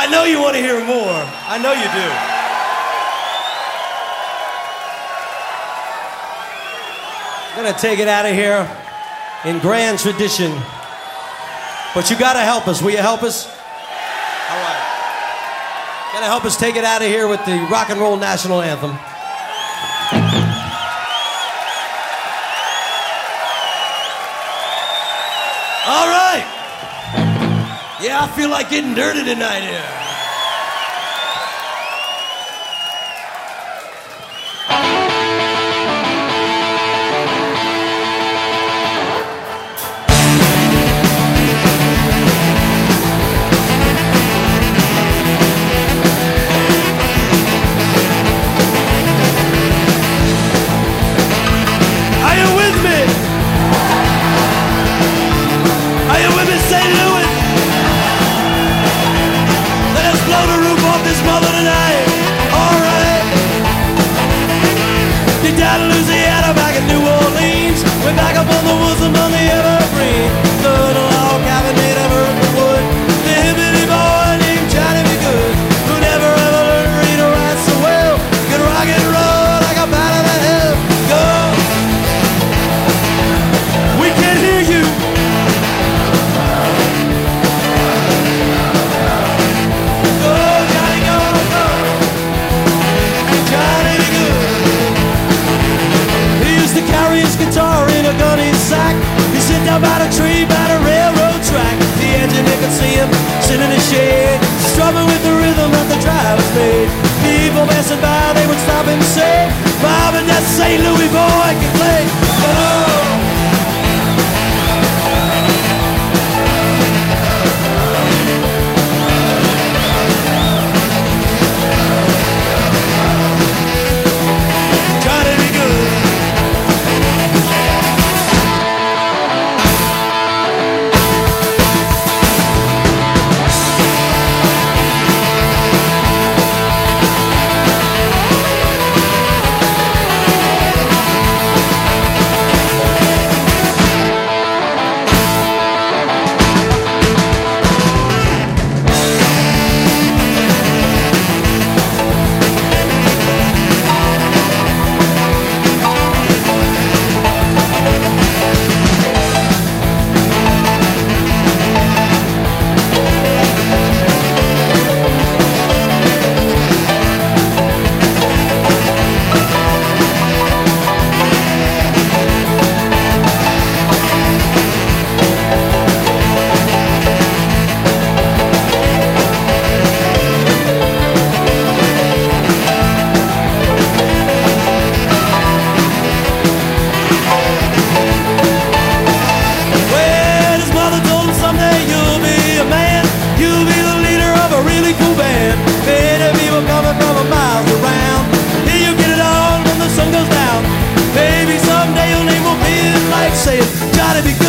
know you want to hear more. I know you do. I'm gonna take it out of here in grand tradition. But you gotta help us. Will you help us? All right. Gotta help us take it out of here with the rock and roll national anthem. All right. Yeah, I feel like getting dirty tonight here. By a tree, by the railroad track, the engineer could see him sitting in the shade, strumming with the rhythm that the drivers made. People passing by, they would stop and say, Bob and that St. Louis boy can play. Oh. Saying, gotta be good.